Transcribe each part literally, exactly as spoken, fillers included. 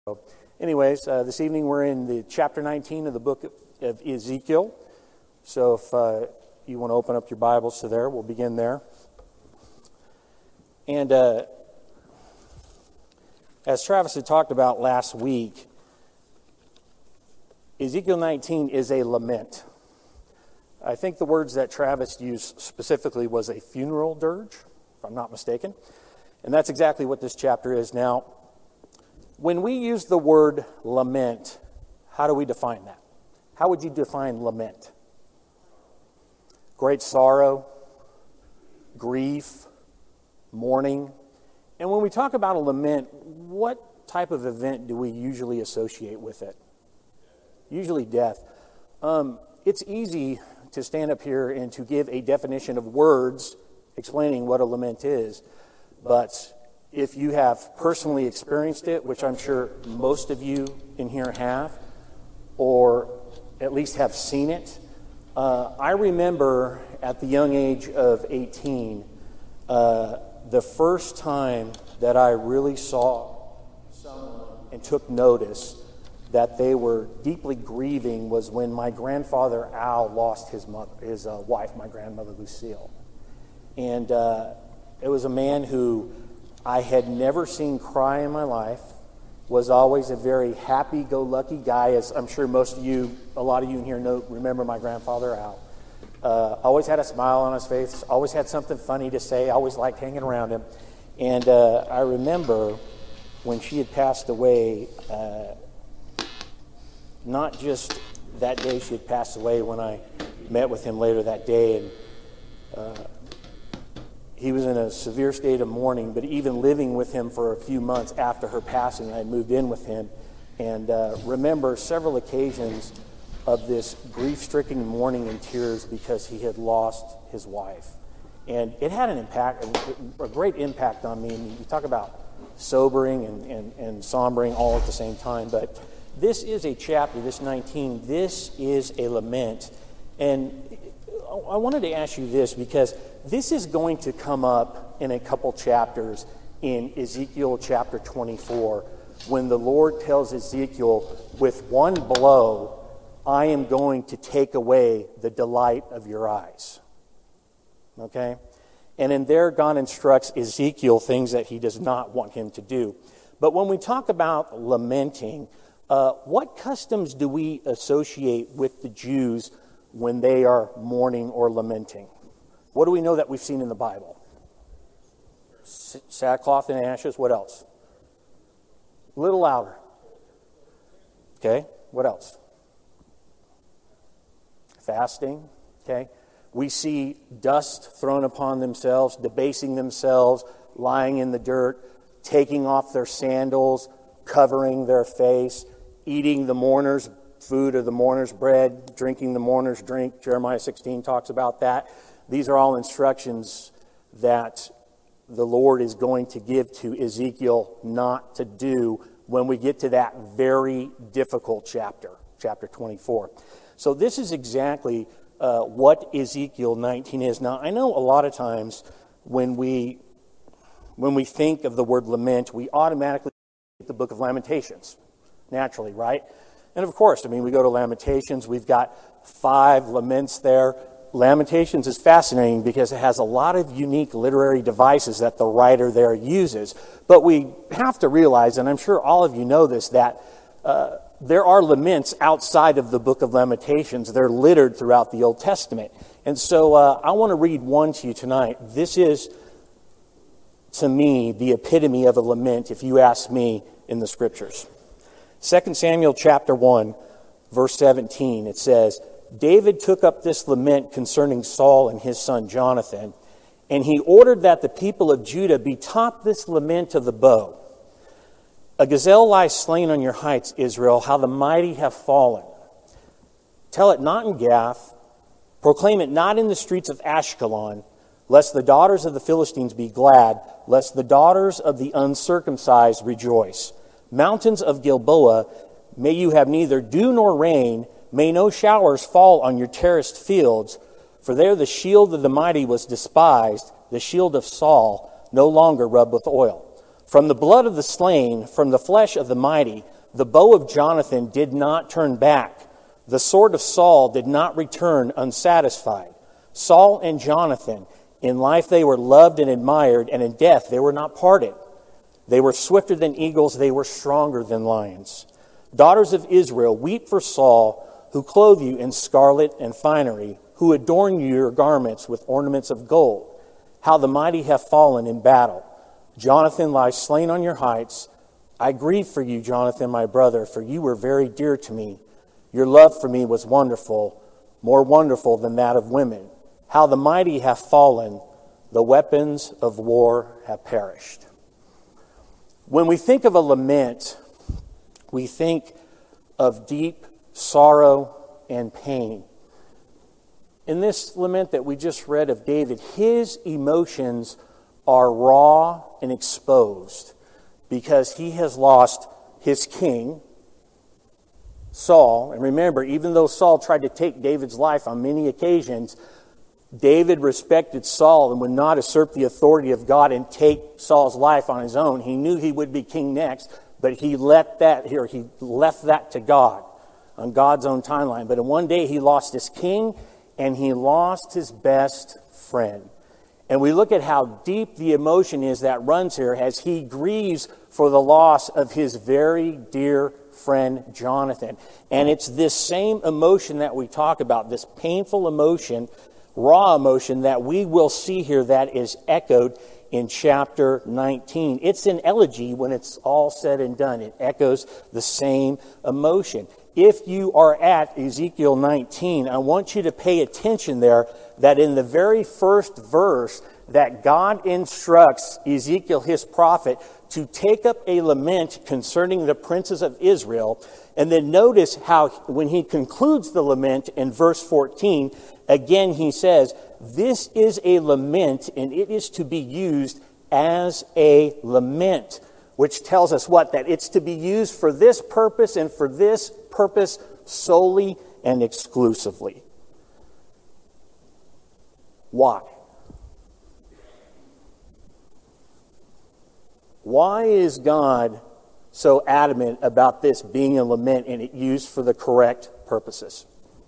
So anyways, uh, this evening we're in the chapter nineteen of the book of Ezekiel. So if uh, you want to open up your Bibles to there, we'll begin there. And uh, as Travis had talked about last week, Ezekiel nineteen is a lament. I think the words that Travis used specifically was a funeral dirge, if I'm not mistaken. And that's exactly what this chapter is. Now, when we use the word lament, how do we define that? How would you define lament? Great sorrow, grief, mourning. And when we talk about a lament, what type of event do we usually associate with it? Usually death. Um, it's easy to stand up here and to give a definition of words explaining what a lament is. But if you have personally experienced it, which I'm sure most of you in here have, or at least have seen it, uh, I remember at the young age of eighteen, uh, the first time that I really saw someone and took notice that they were deeply grieving was when my grandfather Al lost his mother, his uh, wife, my grandmother Lucille. And uh, it was a man who I had never seen cry in my life, was always a very happy-go-lucky guy, as I'm sure most of you, a lot of you in here know, remember my grandfather Al. Uh, always had a smile on his face, always had something funny to say, always liked hanging around him. And uh, I remember when she had passed away, uh, not just that day she had passed away, when I met with him later that day, and uh, he was in a severe state of mourning, but even living with him for a few months after her passing, I moved in with him, and uh, remember several occasions of this grief-stricken mourning and tears because he had lost his wife. And it had an impact, a great impact on me. And you talk about sobering and, and, and sombering all at the same time, but this is a chapter, this nineteen, this is a lament. And I wanted to ask you this because this is going to come up in a couple chapters in Ezekiel chapter twenty-four, when the Lord tells Ezekiel, with one blow, I am going to take away the delight of your eyes. Okay? And in there, God instructs Ezekiel things that he does not want him to do. But when we talk about lamenting, uh, what customs do we associate with the Jews when they are mourning or lamenting? What do we know that we've seen in the Bible? Sackcloth and ashes. What else? A little louder. Okay. What else? Fasting. Okay. We see dust thrown upon themselves, debasing themselves, lying in the dirt, taking off their sandals, covering their face, eating the mourner's food or the mourner's bread, drinking the mourner's drink. Jeremiah sixteen talks about that. These are all instructions that the Lord is going to give to Ezekiel not to do when we get to that very difficult chapter, chapter twenty-four. So this is exactly uh, what Ezekiel nineteen is. Now, I know a lot of times when we when we think of the word lament, we automatically think the book of Lamentations, naturally, right? And of course, I mean, we go to Lamentations, we've got five laments there. Lamentations is fascinating because it has a lot of unique literary devices that the writer there uses. But we have to realize, and I'm sure all of you know this, that uh, there are laments outside of the book of Lamentations. They're littered throughout the Old Testament. And so uh, I want to read one to you tonight. This is, to me, the epitome of a lament, if you ask me, in the Scriptures. Second Samuel chapter one, verse seventeen, it says, David took up this lament concerning Saul and his son Jonathan, and he ordered that the people of Judah be taught this lament of the bow. A gazelle lies slain on your heights, Israel, how the mighty have fallen. Tell it not in Gath, proclaim it not in the streets of Ashkelon, lest the daughters of the Philistines be glad, lest the daughters of the uncircumcised rejoice. Mountains of Gilboa, may you have neither dew nor rain, may no showers fall on your terraced fields, for there the shield of the mighty was despised, the shield of Saul no longer rubbed with oil. From the blood of the slain, from the flesh of the mighty, the bow of Jonathan did not turn back. The sword of Saul did not return unsatisfied. Saul and Jonathan, in life they were loved and admired, and in death they were not parted. They were swifter than eagles, they were stronger than lions. Daughters of Israel, weep for Saul, who clothe you in scarlet and finery, who adorn your garments with ornaments of gold. How the mighty have fallen in battle. Jonathan lies slain on your heights. I grieve for you, Jonathan, my brother, for you were very dear to me. Your love for me was wonderful, more wonderful than that of women. How the mighty have fallen, the weapons of war have perished. When we think of a lament, we think of deep sorrow and pain. In this lament that we just read of David, his emotions are raw and exposed because he has lost his king, Saul. And remember, even though Saul tried to take David's life on many occasions, David respected Saul and would not usurp the authority of God and take Saul's life on his own. He knew he would be king next, but he let that here, he left that to God on God's own timeline. But in one day he lost his king and he lost his best friend. And we look at how deep the emotion is that runs here as he grieves for the loss of his very dear friend Jonathan. And it's this same emotion that we talk about, this painful emotion, raw emotion that we will see here that is echoed in chapter nineteen. It's an elegy when it's all said and done. It echoes the same emotion. If you are at Ezekiel nineteen, I want you to pay attention there that in the very first verse that God instructs Ezekiel, his prophet, to take up a lament concerning the princes of Israel. And then notice how when he concludes the lament in verse fourteen, again he says, this is a lament and it is to be used as a lament, which tells us what? That it's to be used for this purpose and for this purpose solely and exclusively. Why? Why is God so adamant about this being a lament and it used for the correct purposes?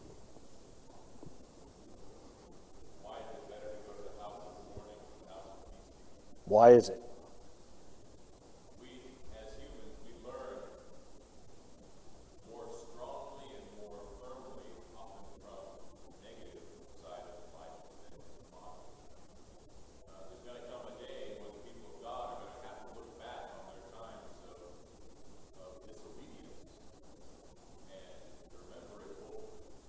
Why is it better to go to the house of the morning than the house of peace? Why is it? We, as humans, we learn more strongly and more firmly often from the negative side of life than from the positive. Uh, there's going to come a day when the people of God are going to have to look back on their times of, of disobedience and remember it all.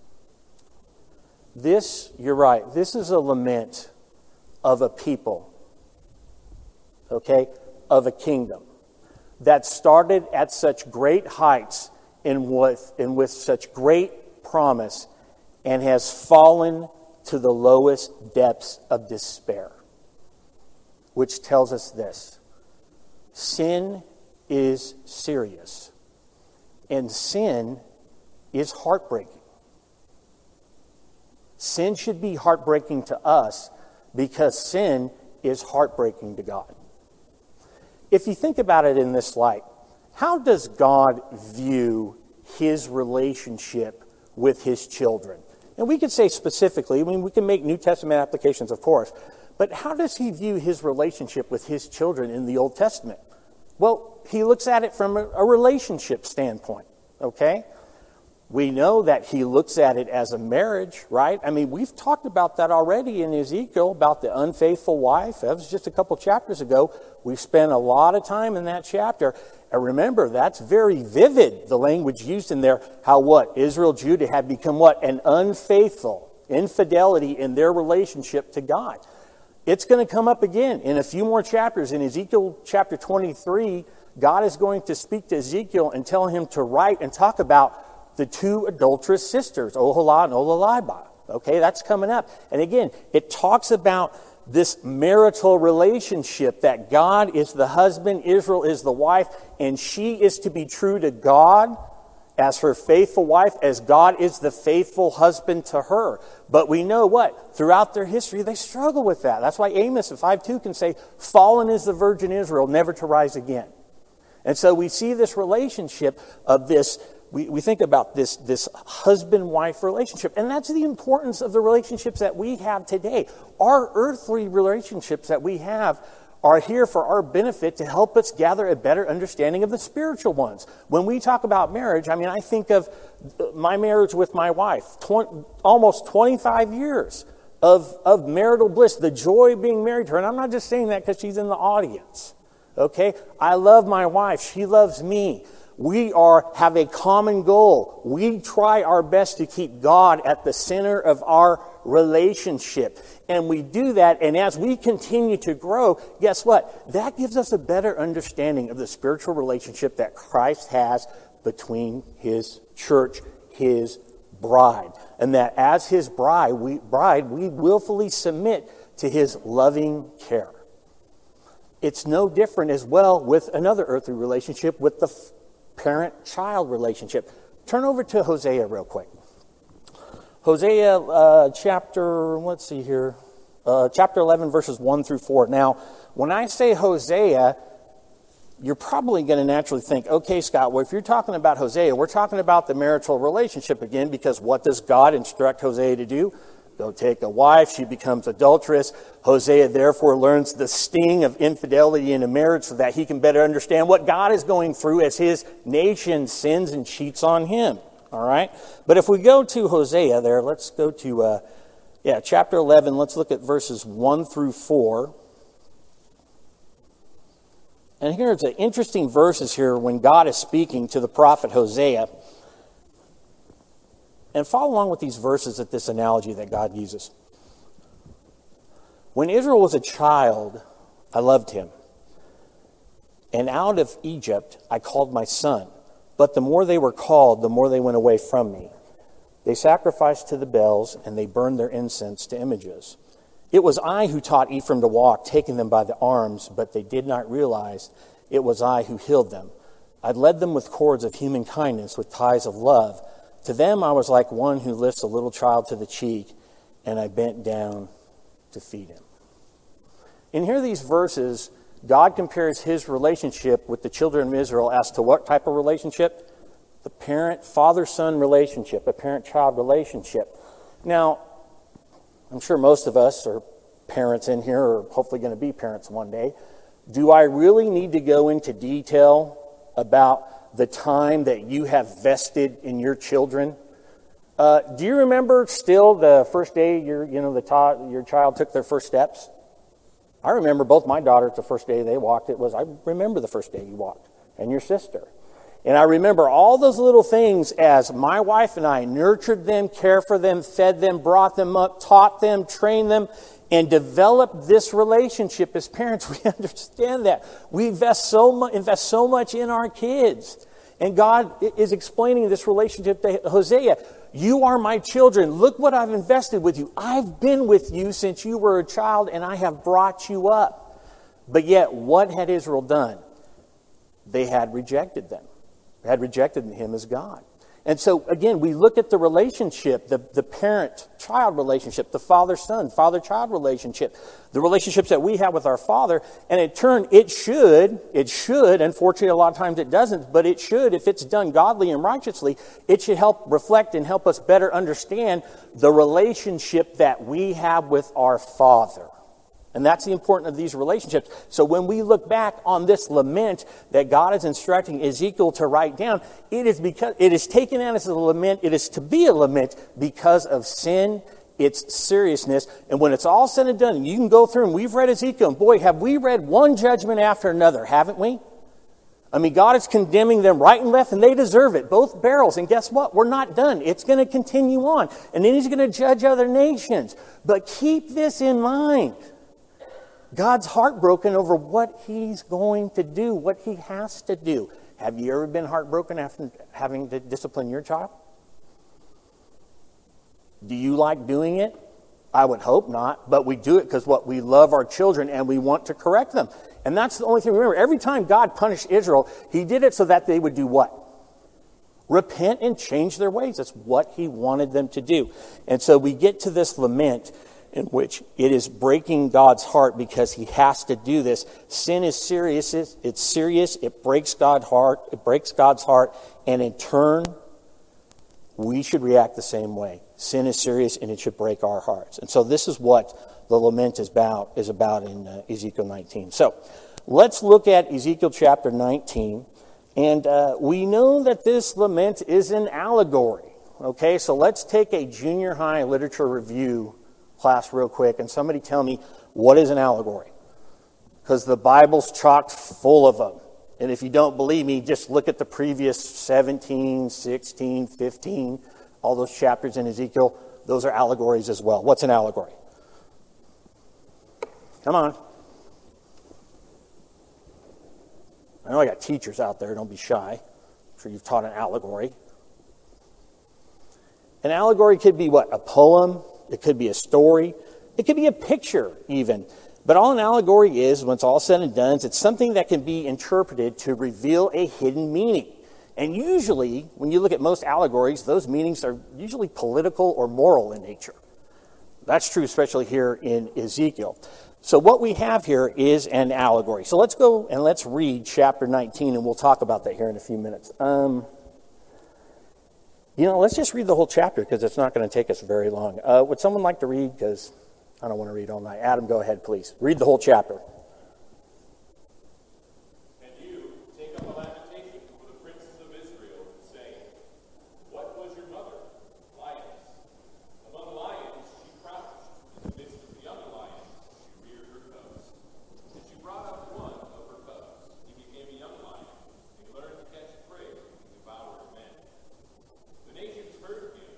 This, you're right, this is a lament of a people, okay, of a kingdom that started at such great heights and with, and with such great promise and has fallen to the lowest depths of despair, which tells us this: sin is serious and sin is heartbreaking. Sin should be heartbreaking to us because sin is heartbreaking to God. If you think about it in this light, how does God view his relationship with his children? And we could say specifically, I mean, we can make New Testament applications, of course, but how does he view his relationship with his children in the Old Testament? Well, he looks at it from a, a relationship standpoint, okay? We know that he looks at it as a marriage, right? I mean, we've talked about that already in Ezekiel, about the unfaithful wife. That was just a couple chapters ago. We've spent a lot of time in that chapter. And remember, that's very vivid, the language used in there, how what? Israel, Judah had become what? An unfaithful, infidelity in their relationship to God. It's going to come up again in a few more chapters. In Ezekiel chapter twenty-three, God is going to speak to Ezekiel and tell him to write and talk about the two adulterous sisters, Oholah and Oholibah. Okay, that's coming up. And again, it talks about this marital relationship that God is the husband, Israel is the wife, and she is to be true to God as her faithful wife, as God is the faithful husband to her. But we know what? Throughout their history, they struggle with that. That's why Amos in five two can say, fallen is the virgin Israel, never to rise again. And so we see this relationship of this, we, we think about this, this husband-wife relationship. And that's the importance of the relationships that we have today. Our earthly relationships that we have are here for our benefit to help us gather a better understanding of the spiritual ones. When we talk about marriage, I mean, I think of my marriage with my wife, twenty, almost twenty-five years of, of marital bliss, the joy of being married to her. And I'm not just saying that because she's in the audience, okay? I love my wife. She loves me. We are have a common goal. We try our best to keep God at the center of our relationship. And we do that, and as we continue to grow, guess what? That gives us a better understanding of the spiritual relationship that Christ has between his church, his bride. And that as his bride, we, bride, we willfully submit to his loving care. It's no different as well with another earthly relationship, with the parent-child relationship. Turn over to Hosea real quick. Hosea uh, chapter, let's see here, uh, chapter eleven, verses one through four. Now, when I say Hosea, you're probably going to naturally think, okay, Scott, well, if you're talking about Hosea, we're talking about the marital relationship again, because what does God instruct Hosea to do? Go take a wife, she becomes adulterous. Hosea therefore learns the sting of infidelity in a marriage so that he can better understand what God is going through as his nation sins and cheats on him. All right? But if we go to Hosea there, let's go to, uh, yeah, chapter eleven. Let's look at verses one through four. And here's an interesting verses here when God is speaking to the prophet Hosea. And follow along with these verses at this analogy that God uses. When Israel was a child, I loved him. And out of Egypt I called my son. But the more they were called, the more they went away from me. They sacrificed to the Baals, and they burned their incense to images. It was I who taught Ephraim to walk, taking them by the arms, but they did not realize it was I who healed them. I led them with cords of human kindness, with ties of love. To them I was like one who lifts a little child to the cheek, and I bent down to feed him. And here these verses, God compares his relationship with the children of Israel as to what type of relationship? The parent, father-son relationship, a parent-child relationship. Now, I'm sure most of us are parents in here, or hopefully going to be parents one day. Do I really need to go into detail about the time that you have vested in your children? Uh, do you remember still the first day your, you know, the ta- your child took their first steps? I remember both my daughters, the first day they walked, it was, I remember the first day you walked, and your sister. And I remember all those little things as my wife and I nurtured them, cared for them, fed them, brought them up, taught them, trained them, and developed this relationship as parents. We understand that. We invest so much, invest so much in our kids. And God is explaining this relationship to Hosea. You are my children. Look what I've invested with you. I've been with you since you were a child, and I have brought you up. But yet, what had Israel done? They had rejected them. They had rejected him as God. And so, again, we look at the relationship, the, the parent-child relationship, the father-son, father-child relationship, the relationships that we have with our Father, and in turn, it should, it should, unfortunately a lot of times it doesn't, but it should, if it's done godly and righteously, it should help reflect and help us better understand the relationship that we have with our Father. And that's the importance of these relationships. So when we look back on this lament that God is instructing Ezekiel to write down, it is because it is taken out as a lament. It is to be a lament because of sin, its seriousness. And when it's all said and done, and you can go through and we've read Ezekiel, and boy, have we read one judgment after another, haven't we? I mean, God is condemning them right and left, and they deserve it, both barrels. And guess what? We're not done. It's going to continue on. And then he's going to judge other nations. But keep this in mind. God's heartbroken over what he's going to do, what he has to do. Have you ever been heartbroken after having to discipline your child? Do you like doing it? I would hope not, but we do it because what we love our children and we want to correct them. And that's the only thing. Remember, every time God punished Israel, he did it so that they would do what? repent and change their ways. That's what he wanted them to do. And so we get to this lament in which it is breaking God's heart because he has to do this. Sin is serious. It's serious. It breaks God's heart. It breaks God's heart. And in turn, we should react the same way. Sin is serious and it should break our hearts. And so this is what the lament is about, is about in uh, Ezekiel nineteen. So let's look at Ezekiel chapter nineteen. And uh, we know that this lament is an allegory. Okay, so let's take a junior high literature review class real quick, and somebody tell me, what is an allegory? Because the Bible's chock full of them. And if you don't believe me, just look at the previous seventeen, sixteen, fifteen, all those chapters in Ezekiel. Those are allegories as well. What's an allegory? Come on. I know I got teachers out there. Don't be shy. I'm sure you've taught an allegory. An allegory could be what? A poem. It could be a story. It could be a picture even. But all an allegory is, when it's all said and done, it's something that can be interpreted to reveal a hidden meaning. And usually, when you look at most allegories, those meanings are usually political or moral in nature. That's true especially here in Ezekiel. So what we have here is an allegory. So let's go and let's read chapter nineteen, and we'll talk about that here in a few minutes. Um... You know, let's just read the whole chapter because it's not going to take us very long. Uh, would someone like to read? Because I don't want to read all night. Adam, go ahead, please. Read the whole chapter. And you take up a lamentation for the princes of Israel, saying, what was your mother? Lioness. Among lions she crouched. In the midst of the young lions she reared her cubs. And she brought up one of her cubs. He became a young lion. He learned to catch prey and devour men. The nations heard him.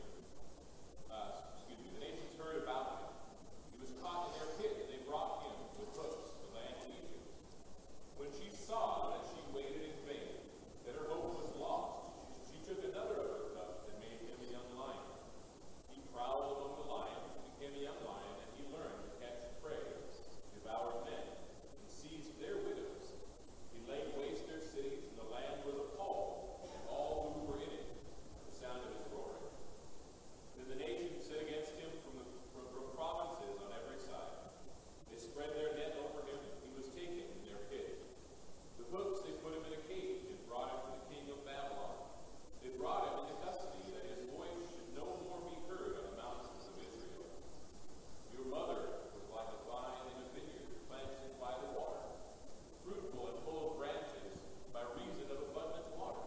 Uh, excuse me. The nations heard about him. He was caught in their pit, and they brought him with hooks to the land of Egypt. When she saw that she waited in vain, that her hope was lost, she, she took another of her cubs and made him a young lion. He prowled among the lions and became a young lion, and he learned to catch prey, devour men, and seized their widows. He laid waste their cities, and the land was appalled, and all who were in it. Sound of his roaring. Then the nations set against him from the from, from provinces on every side. They spread their net over him, and he was taken in their pit. With hooks they put him in a cage and brought him to the king of Babylon. They brought him into custody, that his voice should no more be heard on the mountains of Israel. Your mother was like a vine in a vineyard planted by the water, fruitful and full of branches by reason of abundant water.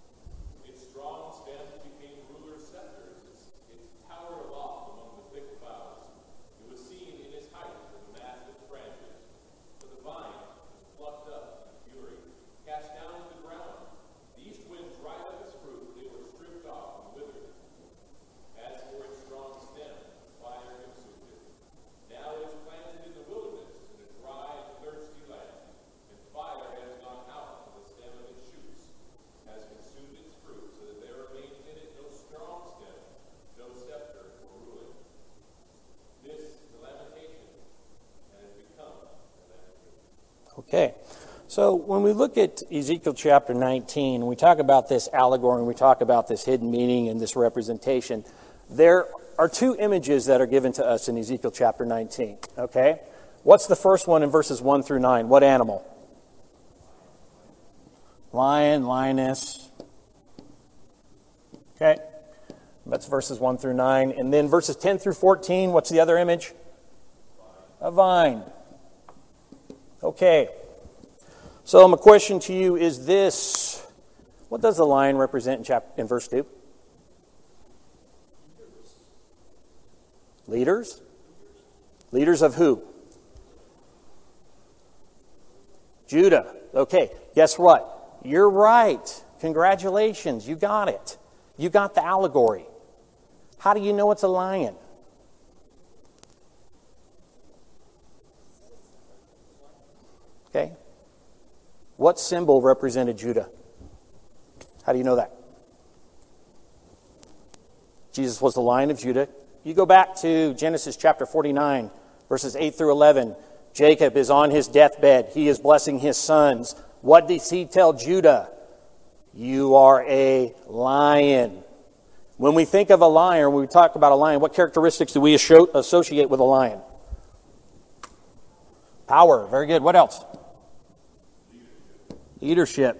Its strong stems became rulers' scepters. Its, its towered aloft among the thick clouds. It was seen in its height with the massive branches. But the vine was plucked up in fury, cast down to the ground. The east wind dried up its fruit. They were stripped off and withered. As for its strong stem, fire consumed it. Now it is planted in the wilderness, in a dry and thirsty land, and fire has gone out from the stem of its shoots, has consumed its fruit, so that there remains in it no strong stem, no scepter for ruling. This is the lamentation, and has become a lamentation. Okay. So when we look at Ezekiel chapter nineteen, we talk about this allegory, and we talk about this hidden meaning and this representation, there are two images that are given to us in Ezekiel chapter nineteen. Okay? What's the first one in verses one through nine? What animal? Lion, lioness. Okay? That's verses one through nine. And then verses ten through fourteen, what's the other image? A vine. Okay. So my question to you is this. What does the lion represent in, chapter, in verse two? Leaders? Leaders of who? Judah. Okay, guess what? You're right. Congratulations, you got it. You got the allegory. How do you know it's a lion? Okay. What symbol represented Judah? How do you know that? Jesus was the Lion of Judah. You go back to Genesis chapter forty-nine, verses eight through eleven. Jacob is on his deathbed. He is blessing his sons. What does he tell Judah? You are a lion. When we think of a lion, or when we talk about a lion, what characteristics do we associate with a lion? Power. Very good. What else? Leadership.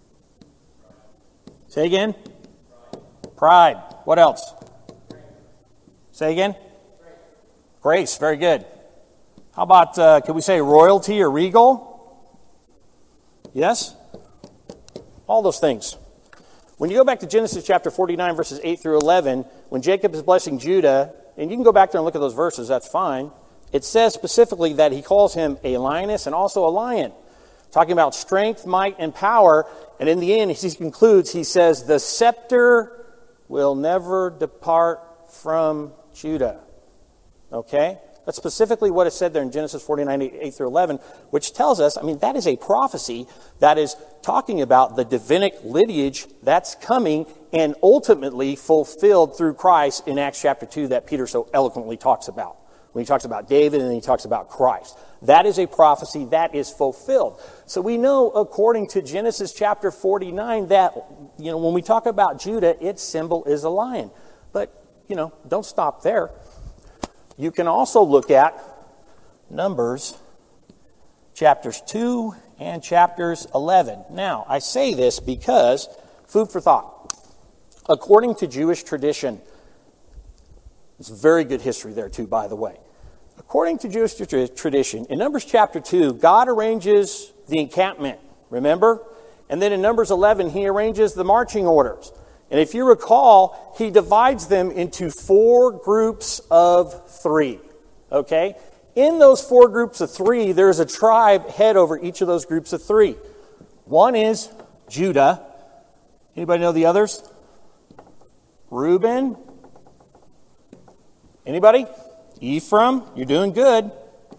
Say again. Pride. What else? Say again. Grace. Very good. How about, uh, can we say royalty or regal? Yes? All those things. When you go back to Genesis chapter forty-nine, verses eight through eleven, when Jacob is blessing Judah, and you can go back there and look at those verses, that's fine. It says specifically that he calls him a lioness and also a lion, talking about strength, might, and power. And in the end, he concludes, he says, the scepter will never depart from Judah. Okay? That's specifically what is said there in Genesis forty-nine, eight through eleven, which tells us, I mean, that is a prophecy that is talking about the Davidic lineage that's coming and ultimately fulfilled through Christ in Acts chapter two that Peter so eloquently talks about. When he talks about David and then he talks about Christ. That is a prophecy that is fulfilled. So we know, according to Genesis chapter forty-nine, that, you know, when we talk about Judah, its symbol is a lion. But, you know, don't stop there. You can also look at Numbers chapters two and chapters eleven. Now, I say this because, food for thought. According to Jewish tradition, it's very good history there too, by the way. According to Jewish tradition, in Numbers chapter two, God arranges the encampment, remember? And then in Numbers eleven, he arranges the marching orders. And if you recall, he divides them into four groups of three, okay? In those four groups of three, there's a tribe head over each of those groups of three. One is Judah. Anybody know the others? Reuben. Anybody? Ephraim. You're doing good.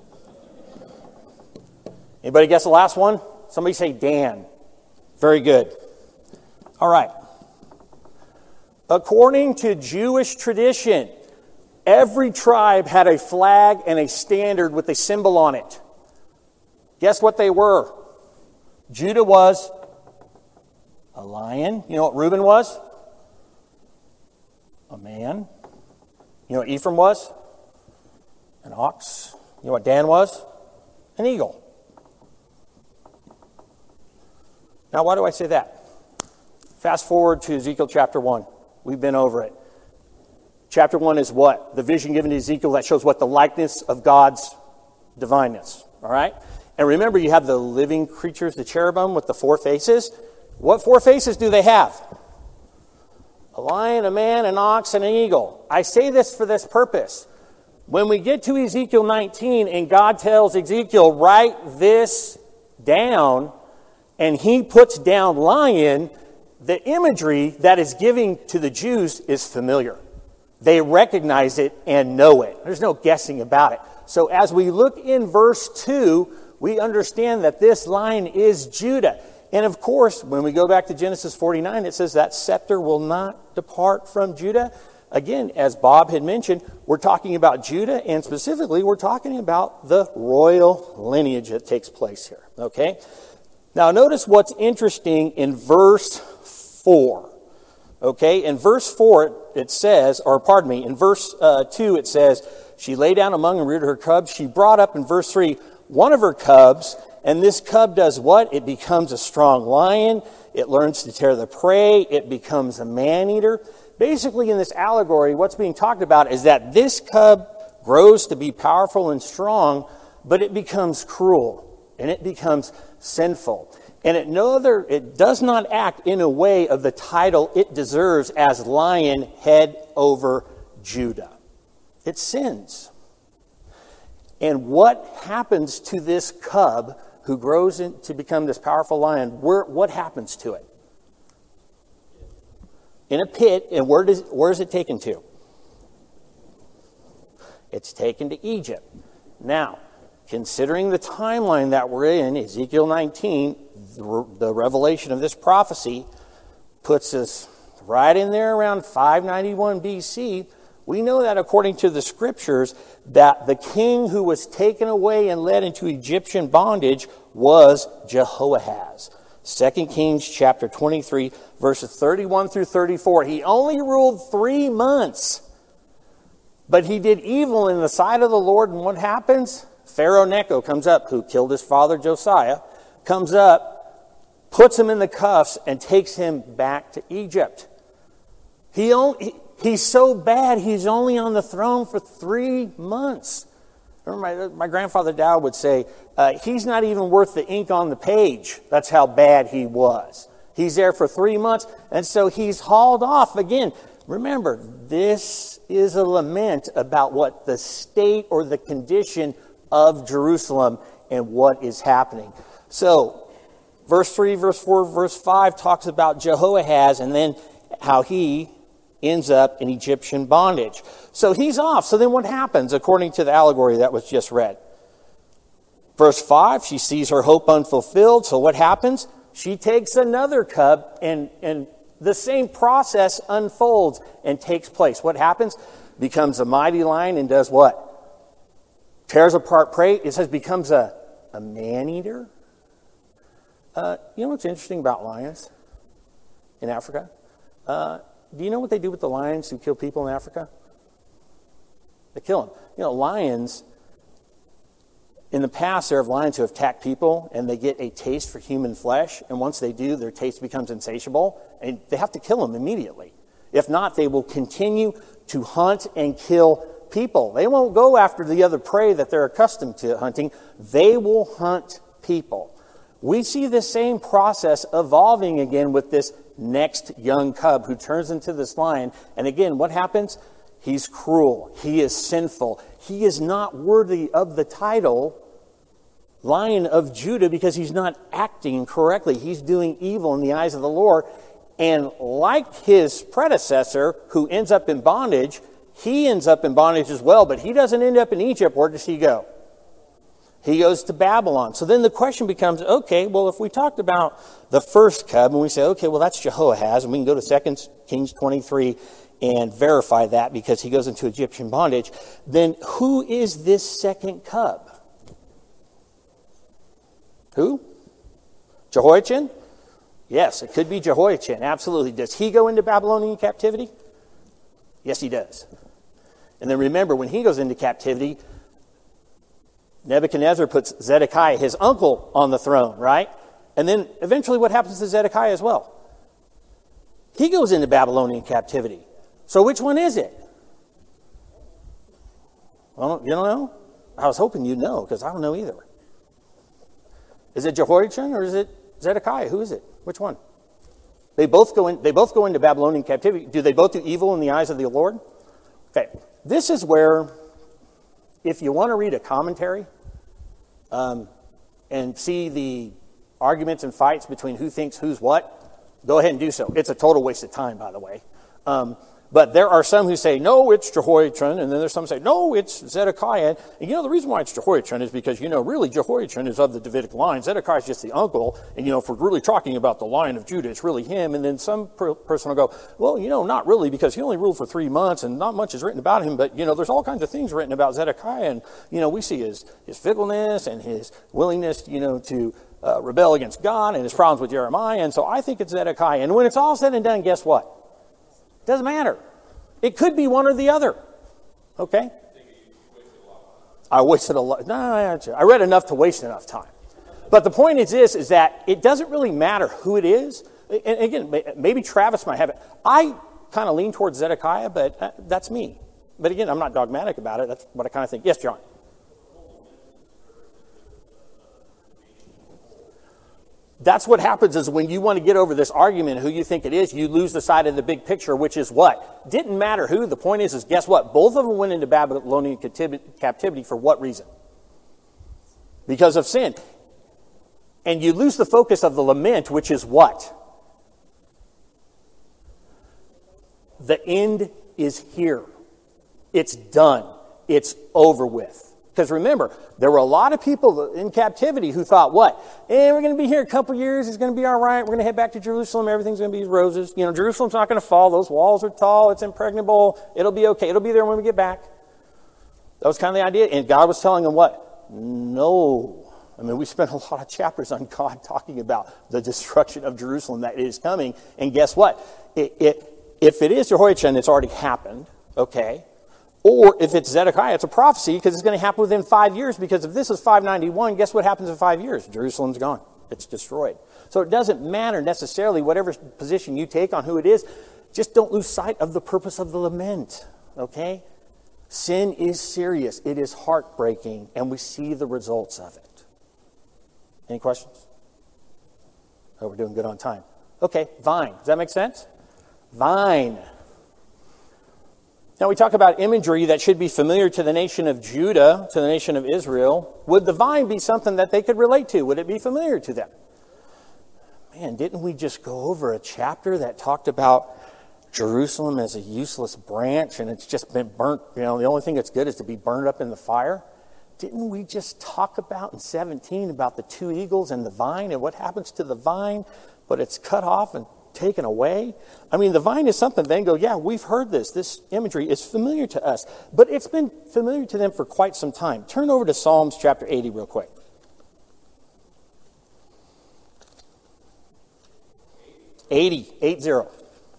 Anybody guess the last one? Somebody say Dan. Very good. All right. According to Jewish tradition, every tribe had a flag and a standard with a symbol on it. Guess what they were? Judah was a lion. You know what Reuben was? A man. You know what Ephraim was? An ox. You know what Dan was? An eagle. Now, why do I say that? Fast forward to Ezekiel chapter one. We've been over it. Chapter one is what? The vision given to Ezekiel that shows what? The likeness of God's divineness. All right? And remember, you have the living creatures, the cherubim with the four faces. What four faces do they have? A lion, a man, an ox, and an eagle. I say this for this purpose. When we get to Ezekiel nineteen and God tells Ezekiel, write this down, and he puts down lion, the imagery that is giving to the Jews is familiar. They recognize it and know it. There's no guessing about it. So as we look in verse two, we understand that this lion is Judah. And of course, when we go back to Genesis forty-nine, it says that scepter will not depart from Judah. Again, as Bob had mentioned, we're talking about Judah, and specifically, we're talking about the royal lineage that takes place here. Okay? Now, notice what's interesting in verse four. Okay? In verse four, it says, or pardon me, in verse uh, two, it says, she lay down among and reared her cubs. She brought up, in verse three, one of her cubs, and this cub does what? It becomes a strong lion. It learns to tear the prey. It becomes a man-eater. Basically, in this allegory, what's being talked about is that this cub grows to be powerful and strong, but it becomes cruel, and it becomes sinful. And it, no other, it does not act in a way of the title it deserves as lion head over Judah. It sins. And what happens to this cub who grows in, to become this powerful lion? Where, what happens to it? In a pit, and where does where is it taken to? It's taken to Egypt. Now, considering the timeline that we're in, Ezekiel nineteen, the, the revelation of this prophecy puts us right in there around five ninety-one B C. We know that according to the scriptures, that the king who was taken away and led into Egyptian bondage was Jehoahaz. Second Kings chapter twenty-three, verses thirty-one through thirty-four. He only ruled three months, but he did evil in the sight of the Lord. And what happens? Pharaoh Necho comes up, who killed his father Josiah, comes up, puts him in the cuffs, and takes him back to Egypt. He only, he's so bad, he's only on the throne for three months. Remember, my, my grandfather Dow would say, uh, he's not even worth the ink on the page. That's how bad he was. He's there for three months, and so he's hauled off. Again, remember, this is a lament about what the state or the condition of Jerusalem and what is happening. So, verse three, verse four, verse five talks about Jehoahaz and then how he ends up in Egyptian bondage. So he's off. So then what happens according to the allegory that was just read? Verse five, she sees her hope unfulfilled. So what happens? She takes another cub, and, and the same process unfolds and takes place. What happens? Becomes a mighty lion and does what? Tears apart prey. It says becomes a, a man-eater. Uh, you know what's interesting about lions in Africa? Uh, do you know what they do with the lions who kill people in Africa? They kill them. You know, lions, in the past, there are lions who have attacked people, and they get a taste for human flesh, and once they do, their taste becomes insatiable, and they have to kill them immediately. If not, they will continue to hunt and kill people. They won't go after the other prey that they're accustomed to hunting. They will hunt people. We see the same process evolving again with this next young cub who turns into this lion. And again, what happens? He's cruel. He is sinful. He is not worthy of the title Lion of Judah because he's not acting correctly. He's doing evil in the eyes of the Lord. And like his predecessor, who ends up in bondage, he ends up in bondage as well, but he doesn't end up in Egypt. Where does he go? He goes to Babylon. So then the question becomes, okay, well, if we talked about the first cub and we say, okay, well, that's Jehoahaz, and we can go to Second Kings twenty-three and verify that because he goes into Egyptian bondage, then who is this second cub? Who? Jehoiachin? Yes, it could be Jehoiachin, absolutely. Does he go into Babylonian captivity? Yes, he does. And then remember, when he goes into captivity, Nebuchadnezzar puts Zedekiah, his uncle, on the throne, right? And then eventually what happens to Zedekiah as well? He goes into Babylonian captivity. So which one is it? Well, you don't know? I was hoping you'd know, because I don't know either. Is it Jehoiachin or is it Zedekiah? Who is it? Which one? They both go in, they both go into Babylonian captivity. Do they both do evil in the eyes of the Lord? Okay. This is where, if you want to read a commentary um, and see the arguments and fights between who thinks who's what, go ahead and do so. It's a total waste of time, by the way. Um, but there are some who say, no, it's Jehoiachin, and then there's some who say, no, it's Zedekiah. And you know, the reason why it's Jehoiachin is because, you know, really Jehoiachin is of the Davidic line. Zedekiah is just the uncle. And, you know, if we're really talking about the line of Judah, it's really him. And then some per- person will go, well, you know, not really, because he only ruled for three months and not much is written about him. But, you know, there's all kinds of things written about Zedekiah. And, you know, we see his, his fickleness and his willingness, you know, to uh, rebel against God and his problems with Jeremiah. And so I think it's Zedekiah. And when it's all said and done, guess what? Doesn't matter. It could be one or the other. Okay? I wasted a lot. No, I read enough to waste enough time. But the point is this, is that it doesn't really matter who it is. And again, maybe Travis might have it. I kind of lean towards Zedekiah, but that's me. But again, I'm not dogmatic about it. That's what I kind of think. Yes, John? That's what happens is when you want to get over this argument of who you think it is, you lose the sight of the big picture, which is what? Didn't matter who. The point is, is guess what? Both of them went into Babylonian captivity for what reason? Because of sin. And you lose the focus of the lament, which is what? The end is here. It's done. It's over with. Because remember, there were a lot of people in captivity who thought, what? Eh, we're going to be here a couple years. It's going to be all right. We're going to head back to Jerusalem. Everything's going to be roses. You know, Jerusalem's not going to fall. Those walls are tall. It's impregnable. It'll be okay. It'll be there when we get back. That was kind of the idea. And God was telling them what? No. I mean, we spent a lot of chapters on God talking about the destruction of Jerusalem that is coming. And guess what? It, it, if it is Jehoiachin, it's already happened, okay? Or if it's Zedekiah, it's a prophecy because it's going to happen within five years. Because if this is five ninety-one, guess what happens in five years? Jerusalem's gone. It's destroyed. So it doesn't matter necessarily whatever position you take on who it is. Just don't lose sight of the purpose of the lament, okay? Sin is serious. It is heartbreaking, and we see the results of it. Any questions? Oh, we're doing good on time. Okay, vine. Does that make sense? Vine. Now we talk about imagery that should be familiar to the nation of Judah, to the nation of Israel. Would the vine be something that they could relate to? Would it be familiar to them? Man, didn't we just go over a chapter that talked about Jerusalem as a useless branch and it's just been burnt? You know, the only thing that's good is to be burned up in the fire. Didn't we just talk about in seventeen about the two eagles and the vine and what happens to the vine, but it's cut off and taken away? I mean, the vine is something they go, yeah, we've heard this. This imagery is familiar to us, but it's been familiar to them for quite some time. Turn over to Psalms chapter eighty real quick. eighty, eight zero.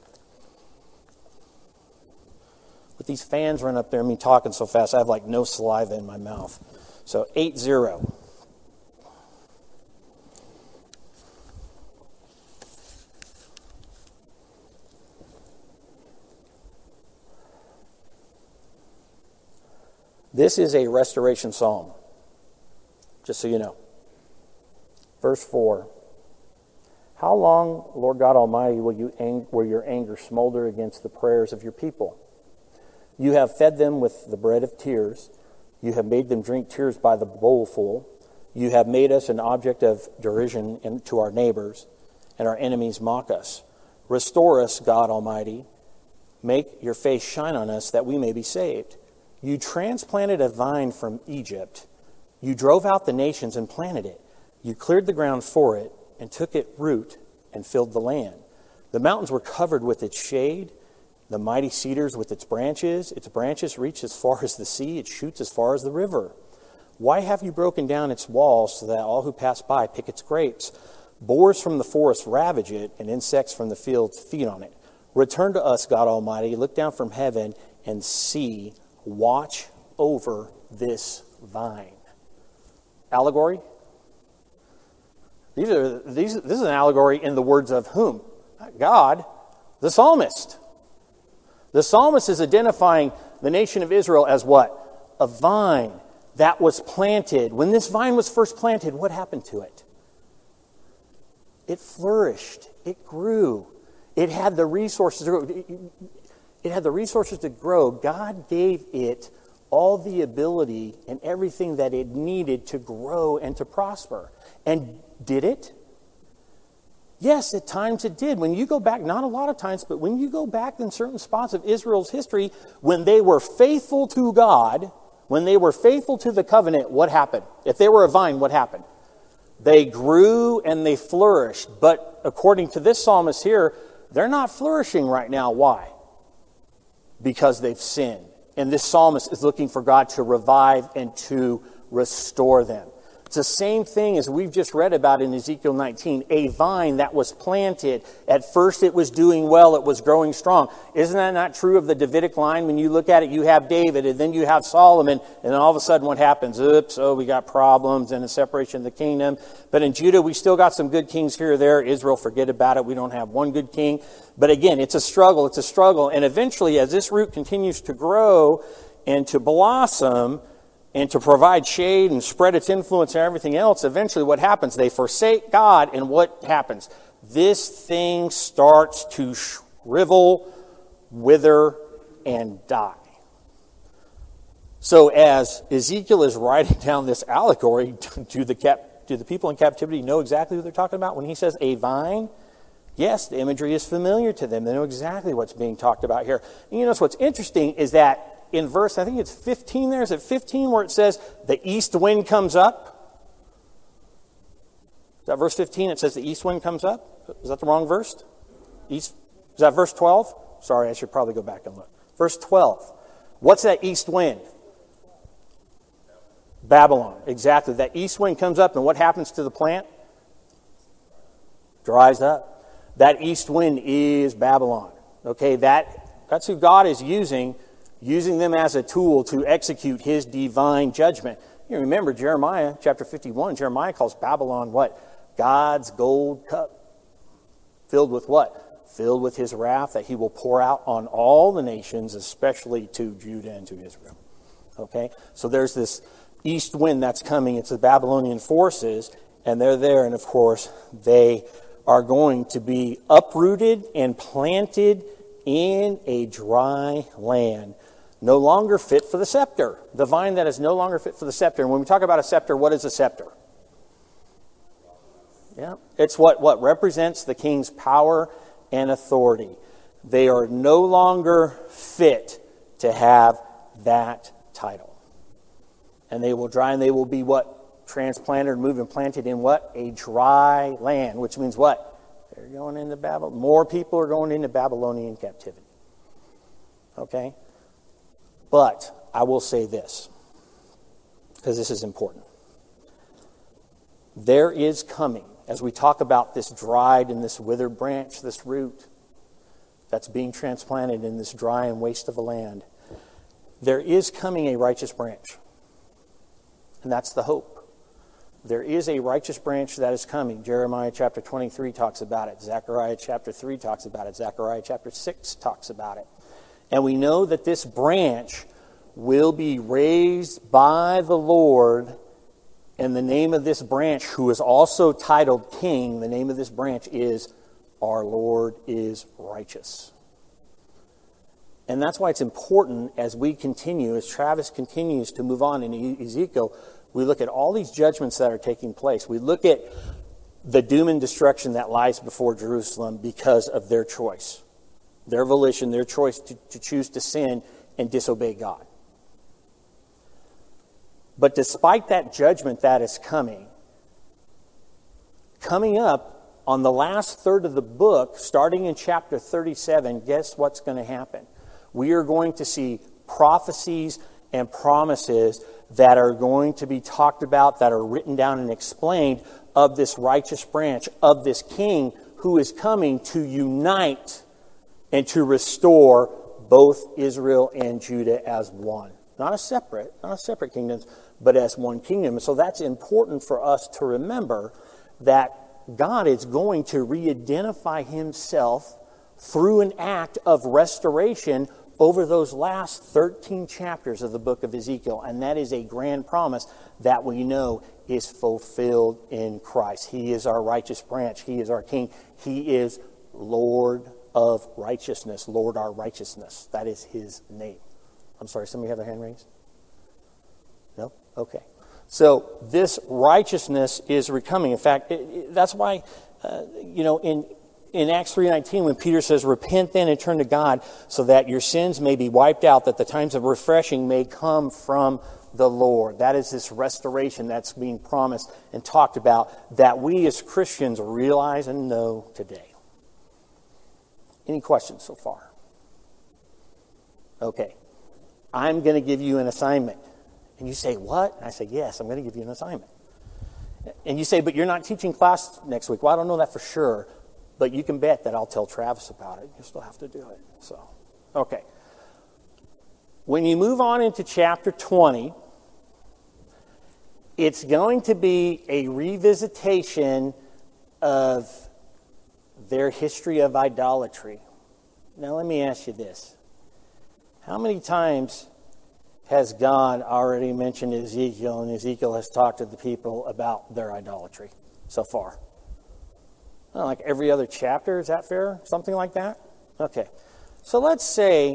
With these fans running up there and me talking so fast, I have like no saliva in my mouth. So eight zero. This is a restoration psalm, just so you know. Verse four. How long, Lord God Almighty, will, you ang- will your anger smolder against the prayers of your people? You have fed them with the bread of tears. You have made them drink tears by the bowlful. You have made us an object of derision in, to our neighbors, and our enemies mock us. Restore us, God Almighty. Make your face shine on us that we may be saved. You transplanted a vine from Egypt. You drove out the nations and planted it. You cleared the ground for it and took it root and filled the land. The mountains were covered with its shade, the mighty cedars with its branches. Its branches reach as far as the sea. It shoots as far as the river. Why have you broken down its walls so that all who pass by pick its grapes? Boars from the forest ravage it, and insects from the fields feed on it. Return to us, God Almighty. Look down from heaven and see. Watch over this vine. Allegory? These are these. This is an allegory in the words of whom? God, the psalmist. The psalmist is identifying the nation of Israel as what? A vine that was planted. When this vine was first planted, what happened to it? It flourished. It grew. It had the resources to grow. It had the resources to grow. God gave it all the ability and everything that it needed to grow and to prosper. And did it? Yes, at times it did. When you go back, not a lot of times, but when you go back in certain spots of Israel's history, when they were faithful to God, when they were faithful to the covenant, what happened? If they were a vine, what happened? They grew and they flourished. But according to this psalmist here, they're not flourishing right now. Why? Because they've sinned. And this psalmist is looking for God to revive and to restore them. It's the same thing as we've just read about in Ezekiel nineteen, a vine that was planted. At first it was doing well, it was growing strong. Isn't that not true of the Davidic line? When you look at it, you have David, and then you have Solomon, and then all of a sudden what happens? Oops, oh, we got problems and a separation of the kingdom. But in Judah, we still got some good kings here or there. Israel, forget about it. We don't have one good king. But again, it's a struggle, it's a struggle. And eventually, as this root continues to grow and to blossom, and to provide shade and spread its influence and everything else, eventually what happens? They forsake God, and what happens? This thing starts to shrivel, wither, and die. So as Ezekiel is writing down this allegory, do the, cap, do the people in captivity know exactly what they're talking about? When he says a vine, yes, the imagery is familiar to them. They know exactly what's being talked about here. And you notice what's interesting is that in verse, I think it's fifteen there. Is it fifteen where it says, the east wind comes up? Is that verse fifteen? It says the east wind comes up? Is that the wrong verse? East, is that verse twelve? Sorry, I should probably go back and look. Verse twelve. What's that east wind? Babylon, exactly. That east wind comes up, and what happens to the plant? Dries up. That east wind is Babylon. Okay, that that's who God is using, using them as a tool to execute his divine judgment. You remember Jeremiah chapter fifty-one, Jeremiah calls Babylon what? God's gold cup. Filled with what? Filled with his wrath that he will pour out on all the nations, especially to Judah and to Israel. Okay, so there's this east wind that's coming. It's the Babylonian forces, and they're there, and of course they are going to be uprooted and planted in a dry land, no longer fit for the scepter. The vine that is no longer fit for the scepter. And when we talk about a scepter, what is a scepter? Yeah, it's what, what represents the king's power and authority. They are no longer fit to have that title. And they will dry, and they will be what? Transplanted, moved, and planted in what? A dry land, which means what? They're going into Babylon. More people are going into Babylonian captivity. Okay? But I will say this, because this is important. There is coming, as we talk about this dried and this withered branch, this root that's being transplanted in this dry and waste of a land, there is coming a righteous branch. And that's the hope. There is a righteous branch that is coming. Jeremiah chapter twenty-three talks about it. Zechariah chapter three talks about it. Zechariah chapter six talks about it. And we know that this branch will be raised by the Lord. And the name of this branch, who is also titled King, the name of this branch is Our Lord is Righteous. And that's why it's important as we continue, as Travis continues to move on in Ezekiel, we look at all these judgments that are taking place. We look at the doom and destruction that lies before Jerusalem because of their choice, their volition, their choice to, to choose to sin and disobey God. But despite that judgment that is coming, coming up on the last third of the book, starting in chapter thirty-seven, guess what's going to happen? We are going to see prophecies and promises that are going to be talked about, that are written down and explained, of this righteous branch, of this king who is coming to unite and to restore both Israel and Judah as one. Not a separate, not a separate kingdoms, but as one kingdom. So that's important for us to remember, that God is going to re-identify himself through an act of restoration over those last thirteen chapters of the book of Ezekiel. And that is a grand promise that we know is fulfilled in Christ. He is our righteous branch. He is our king. He is Lord of righteousness. Lord, our righteousness. That is his name. I'm sorry, somebody have their hand raised? No? Okay. So this righteousness is recoming. In fact, it, it, that's why, uh, you know, in In Acts three nineteen, when Peter says, repent then and turn to God so that your sins may be wiped out, that the times of refreshing may come from the Lord. That is this restoration that's being promised and talked about, that we as Christians realize and know today. Any questions so far? Okay. I'm going to give you an assignment. And you say, what? And I say, yes, I'm going to give you an assignment. And you say, but you're not teaching class next week. Well, I don't know that for sure. But you can bet that I'll tell Travis about it. You still have to do it. So, okay. When you move on into chapter twenty, it's going to be a revisitation of their history of idolatry. Now, let me ask you this. How many times has God already mentioned Ezekiel, and Ezekiel has talked to the people about their idolatry so far? Well, like every other chapter, is that fair? Something like that? Okay. So let's say,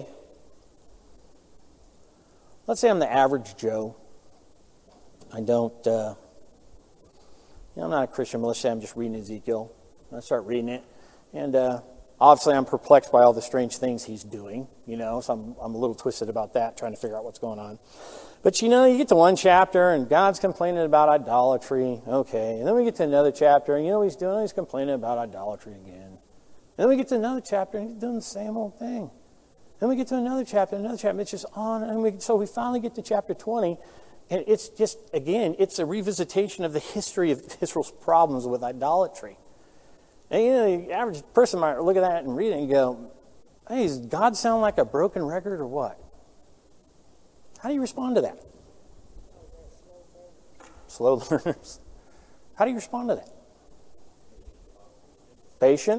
let's say I'm the average Joe. I don't, uh, you know, I'm not a Christian, but let's say I'm just reading Ezekiel. I start reading it, and uh, obviously I'm perplexed by all the strange things he's doing, you know, so I'm, I'm a little twisted about that, trying to figure out what's going on. But, you know, you get to one chapter, and God's complaining about idolatry. Okay. And then we get to another chapter, and you know what he's doing? He's complaining about idolatry again. And then we get to another chapter, and he's doing the same old thing. Then we get to another chapter, another chapter. It's just on. And we, so we finally get to chapter twenty, And it's just, again, it's a revisitation of the history of Israel's problems with idolatry. And you know, the average person might look at that and read it and go, hey, does God sound like a broken record or what? How do you respond to that? Slow learners. How do you respond to that? Patient?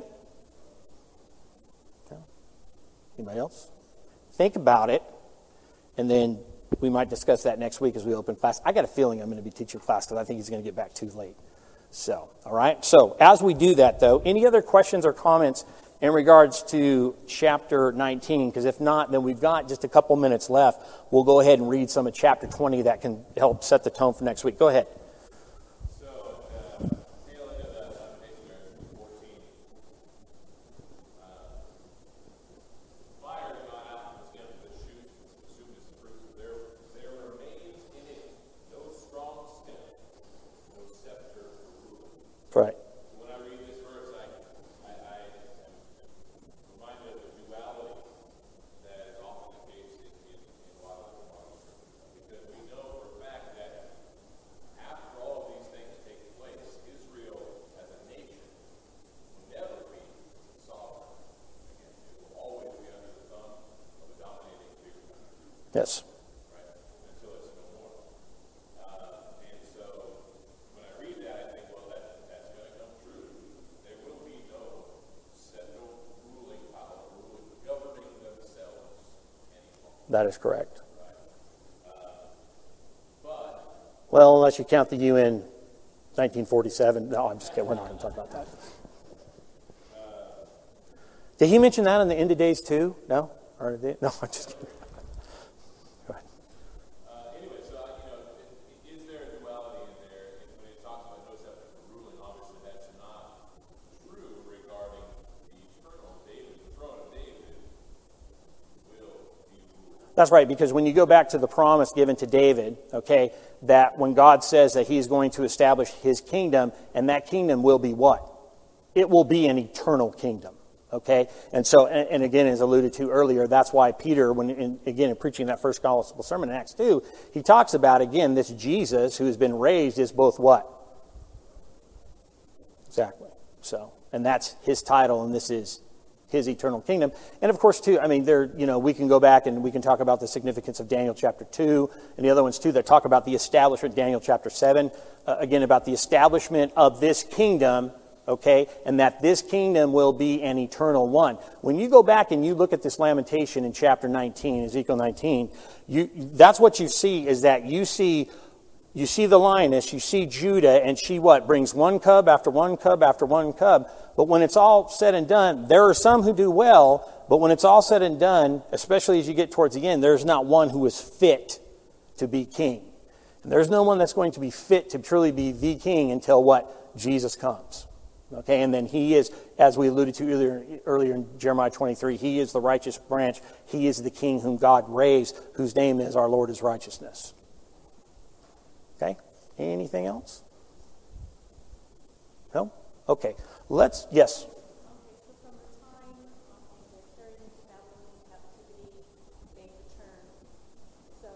Okay. Anybody else? Think about it, and then we might discuss that next week as we open class. I got a feeling I'm going to be teaching class because I think he's going to get back too late. So, all right. So, as we do that, though, any other questions or comments in regards to chapter nineteen? Because if not, then we've got just a couple minutes left. We'll go ahead and read some of chapter twenty that can help set the tone for next week. Go ahead. So, uh, tail end of that application there, fourteen. Uh, fire has gone out and was given to the shoots, consumed its fruits. There, there remains in it no strong stem, no scepter to rule. Right. When I read this verse, I, I, I am reminded of the duality that is often the case in, in, in a lot of the Bible. Because we know for a fact that after all of these things take place, Israel as a nation will never be sovereign again. It will always be under the thumb of a dominating big country. Yes. Right? Until it's no more. Uh, and so when I read that, I think, well, that, that's going to come true. There will be no set, no ruling power, ruling, governing themselves anymore. That is correct. Uh, but Well, unless you count the U N nineteen forty-seven. No, I'm just kidding. We're not going to talk about that. Did he mention that in the end of days too? No? Or did they? No, I'm just kidding. Go ahead. uh, anyway, so I, you know, i- is there a duality in there? And when it talks about no scepter for ruling, obviously that's not true regarding the eternal David. The throne of David will be ruled. That's right, because when you go back to the promise given to David, okay, that when God says that he's going to establish his kingdom, and that kingdom will be what? It will be an eternal kingdom, okay? And so, and, and again, as alluded to earlier, that's why Peter, when in, again, in preaching that first gospel sermon in Acts two, he talks about, again, this Jesus who has been raised is both what? Exactly. So, and that's his title, and this is his eternal kingdom. And of course, too, I mean, there, you know, we can go back and we can talk about the significance of Daniel chapter two and the other ones too that talk about the establishment, Daniel chapter seven, uh, again, about the establishment of this kingdom, okay, and that this kingdom will be an eternal one. When you go back and you look at this lamentation in chapter nineteen, Ezekiel nineteen, you, that's what you see is that you see You see the lioness, you see Judah, and she what? Brings one cub after one cub after one cub. But when it's all said and done, there are some who do well, but when it's all said and done, especially as you get towards the end, there's not one who is fit to be king. And there's no one that's going to be fit to truly be the king until what? Jesus comes. Okay, and then he is, as we alluded to earlier, earlier in Jeremiah twenty-three, he is the righteous branch. He is the king whom God raised, whose name is our Lord is righteousness. Okay, anything else? No? Okay, let's, yes. Okay, so from the time um, the Assyrian Babylonian captivity, they returned. So,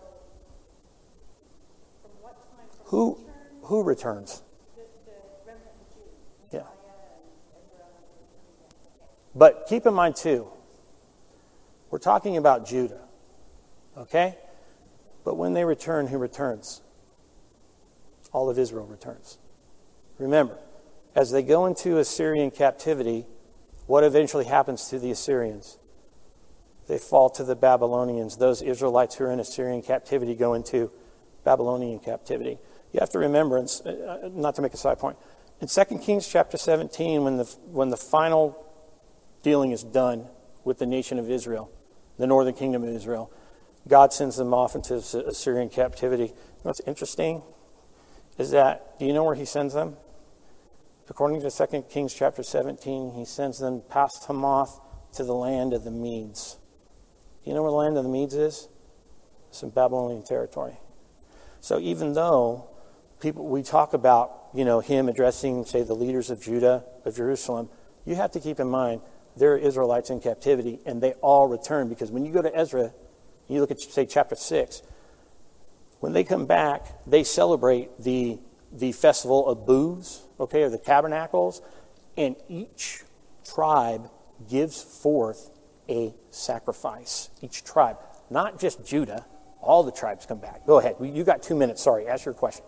from what time? From Who the return, who returns? the, the remnant of Jews, Yeah. Messiah and Ezra and everything. Okay. But keep in mind too, we're talking about Judah. Okay? But when they return, who returns? All of Israel returns. Remember, as they go into Assyrian captivity, what eventually happens to the Assyrians? They fall to the Babylonians. Those Israelites who are in Assyrian captivity go into Babylonian captivity. You have to remember, and uh, not to make a side point, in Second Kings chapter seventeen, when the when the final dealing is done with the nation of Israel, the northern kingdom of Israel, God sends them off into Assyrian captivity. You know what's interesting is that, do you know where he sends them? According to Second Kings chapter seventeen, he sends them past Hamath to the land of the Medes. Do you know where the land of the Medes is? It's in Babylonian territory. So even though people we talk about, you know, him addressing, say, the leaders of Judah, of Jerusalem, you have to keep in mind there are Israelites in captivity, and they all return. Because when you go to Ezra, you look at, say, chapter six, When they come back, they celebrate the, the festival of booths, okay, or the tabernacles, and each tribe gives forth a sacrifice. Each tribe, not just Judah, all the tribes come back. Go ahead. You got two minutes. Sorry, ask your question.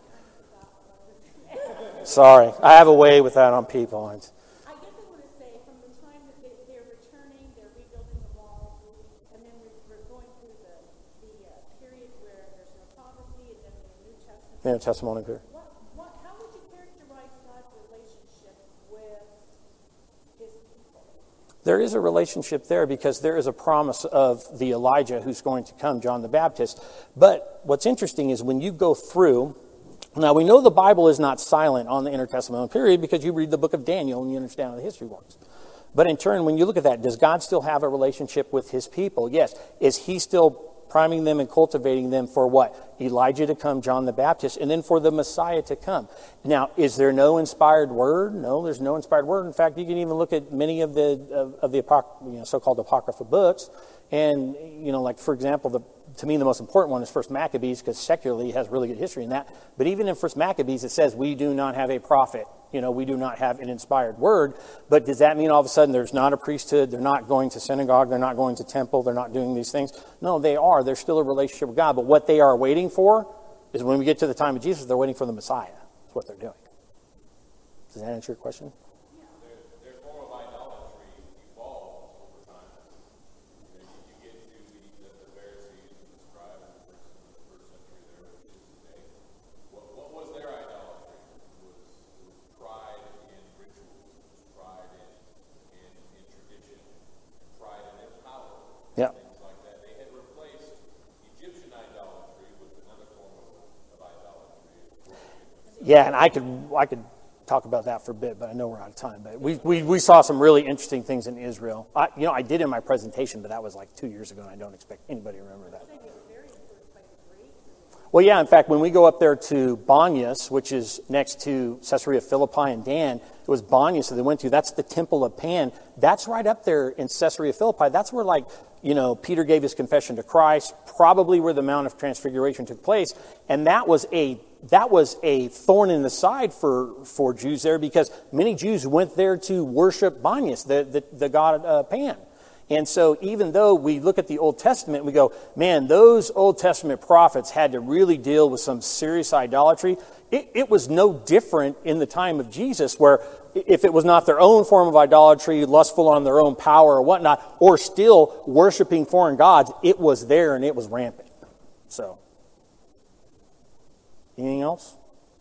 Sorry, I have a way with that on people. I guess I want to say, from the time that they, they're returning, they're rebuilding the walls, and then we're, we're going through the, the uh, period where there's no prophecy, and then the New Testament. New Testimony period. What, what, how would you characterize God's relationship with his people? There is a relationship there because there is a promise of the Elijah who's going to come, John the Baptist. But what's interesting is when you go through, now we know the Bible is not silent on the intertestamental period because you read the book of Daniel and you understand how the history works. But in turn, when you look at that, does God still have a relationship with his people? Yes. Is he still priming them and cultivating them for what? Elijah to come, John the Baptist, and then for the Messiah to come. Now, is there no inspired word? No, there's no inspired word. In fact, you can even look at many of the of, of the apoc- you know, so-called apocryphal books, and you know, like for example, the to me the most important one is First Maccabees because secularly it has really good history in that. But even in First Maccabees, it says we do not have a prophet. You know, we do not have an inspired word. But does that mean all of a sudden there's not a priesthood? They're not going to synagogue. They're not going to temple. They're not doing these things. No, they are. There's still a relationship with God. But what they are waiting for is when we get to the time of Jesus, they're waiting for the Messiah. That's what they're doing. Does that answer your question? Their, their form of idolatry evolved over time. You, know, you, you get to the, the, the Pharisees and the scribes in the first, in the first century there with Jesus' day. What, what was their idolatry? It was, it was pride in rituals, it was pride in, in, in tradition, pride in their power, Yeah. things like that. They had replaced Egyptian idolatry with another form of, of idolatry. Yeah, and I could I could talk about that for a bit, but I know we're out of time. But we we, we saw some really interesting things in Israel. I, you know, I did in my presentation, but that was like two years ago, and I don't expect anybody to remember that. Well, yeah, in fact, when we go up there to Banyas, which is next to Caesarea Philippi and Dan, it was Banyas that they went to. That's the Temple of Pan. That's right up there in Caesarea Philippi. That's where, like, you know, Peter gave his confession to Christ, probably where the Mount of Transfiguration took place. And that was a that was a thorn in the side for, for Jews there because many Jews went there to worship Banyas, the, the, the god uh, Pan. And so even though we look at the Old Testament, we go, man, those Old Testament prophets had to really deal with some serious idolatry. It, it was no different in the time of Jesus, where if it was not their own form of idolatry, lustful on their own power or whatnot, or still worshiping foreign gods, it was there and it was rampant. So, anything else?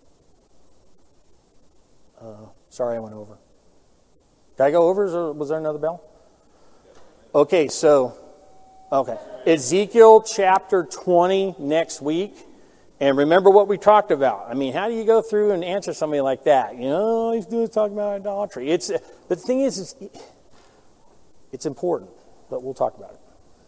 Uh, sorry I went over. Did I go over? Or was there another bell? Okay, so, okay. Ezekiel chapter twenty next week. And remember what we talked about. I mean, how do you go through and answer somebody like that? You know, all he's doing is talking about idolatry. It's, but the thing is, it's, it's important. But we'll talk about it.